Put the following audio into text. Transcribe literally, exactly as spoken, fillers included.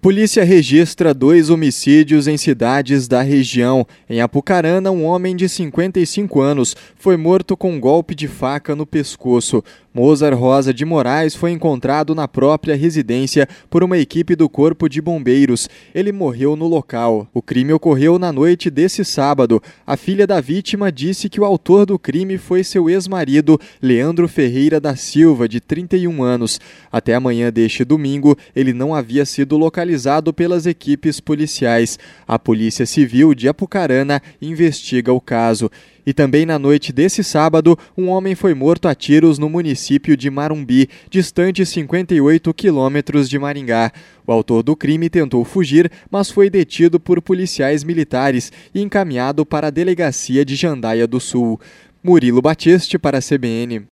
Polícia registra dois homicídios em cidades da região. Em Apucarana, um homem de cinquenta e cinco anos foi morto com um golpe de faca no pescoço. Mozart Rosa de Moraes foi encontrado na própria residência por uma equipe do Corpo de Bombeiros. Ele morreu no local. O crime ocorreu na noite desse sábado. A filha da vítima disse que o autor do crime foi seu ex-marido, Leandro Ferreira da Silva, de trinta e um anos. Até a manhã deste domingo, ele não havia sido localizado pelas equipes policiais. A Polícia Civil de Apucarana investiga o caso. E também na noite desse sábado, um homem foi morto a tiros no município de Marumbi, distante cinquenta e oito quilômetros de Maringá. O autor do crime tentou fugir, mas foi detido por policiais militares e encaminhado para a delegacia de Jandaia do Sul. Murilo Batiste para a C B N.